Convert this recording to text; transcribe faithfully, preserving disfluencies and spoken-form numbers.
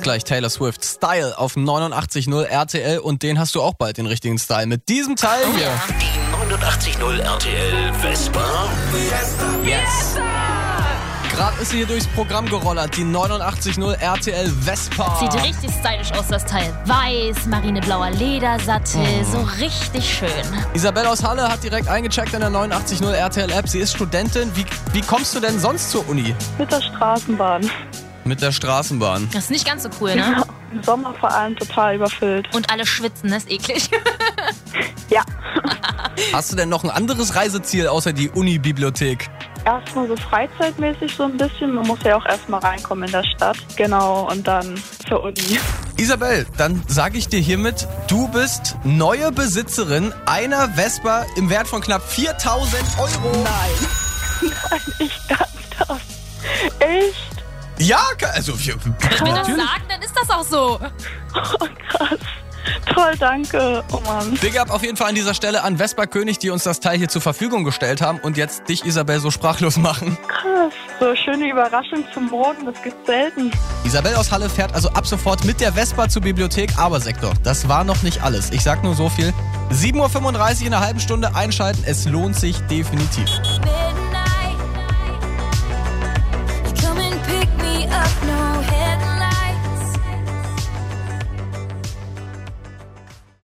gleich Taylor Swift Style auf neunundachtzig Komma null R T L und den hast du auch bald, den richtigen Style. Mit diesem Teil hier. Die neunundachtzig Komma null R T L Vespa. Yes. Gerade ist sie hier durchs Programm gerollert, die neunundachtzig Komma null R T L Vespa. Sieht richtig stylisch aus, das Teil. Weiß, marineblauer Ledersattel, oh. so richtig schön. Isabel aus Halle hat direkt eingecheckt in der neunundachtzig Komma null R T L App. Sie ist Studentin. Wie, wie kommst du denn sonst zur Uni? Mit der Straßenbahn. Mit der Straßenbahn. Das ist nicht ganz so cool, ne? Ja, im Sommer vor allem total überfüllt. Und alle schwitzen, das ist eklig. Ja. Hast du denn noch ein anderes Reiseziel außer die Uni-Bibliothek? Erstmal so freizeitmäßig so ein bisschen. Man muss ja auch erstmal reinkommen in der Stadt. Genau, und dann zur Uni. Isabel, dann sage ich dir hiermit, du bist neue Besitzerin einer Vespa im Wert von knapp viertausend Euro. Nein. Nein, ich kann das. Echt? Ja, also wir, Wenn wir das sagen, dann ist das auch so. Oh, krass. Toll, danke. Oh Mann. Big up auf jeden Fall an dieser Stelle an Vespa König, die uns das Teil hier zur Verfügung gestellt haben und jetzt dich, Isabel, so sprachlos machen. Krass. So schöne Überraschung zum Morgen, das gibt's selten. Isabel aus Halle fährt also ab sofort mit der Vespa zur Bibliothek, aber Sektor, das war noch nicht alles. Ich sag nur so viel. sieben Uhr fünfunddreißig in einer halben Stunde einschalten, es lohnt sich definitiv.